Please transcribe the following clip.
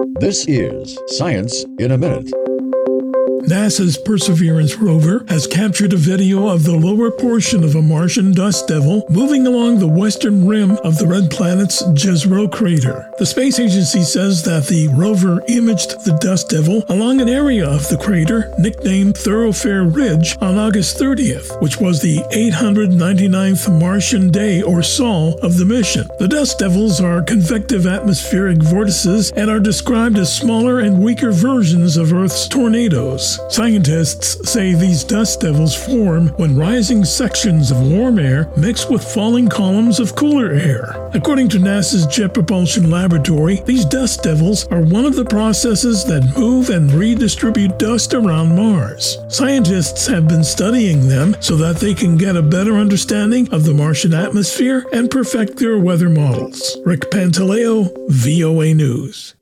This is Science in a Minute. NASA's Perseverance rover has captured a video of the lower portion of a Martian dust devil moving along the western rim of the red planet's Jezero crater. The space agency says that the rover imaged the dust devil along an area of the crater nicknamed Thoroughfare Ridge on August 30th, which was the 899th Martian day or sol of the mission. The dust devils are convective atmospheric vortices and are described as smaller and weaker versions of Earth's tornadoes. Scientists say these dust devils form when rising sections of warm air mix with falling columns of cooler air. According to NASA's Jet Propulsion Laboratory, these dust devils are one of the processes that move and redistribute dust around Mars. Scientists have been studying them so that they can get a better understanding of the Martian atmosphere and perfect their weather models. Rick Pantaleo, VOA News.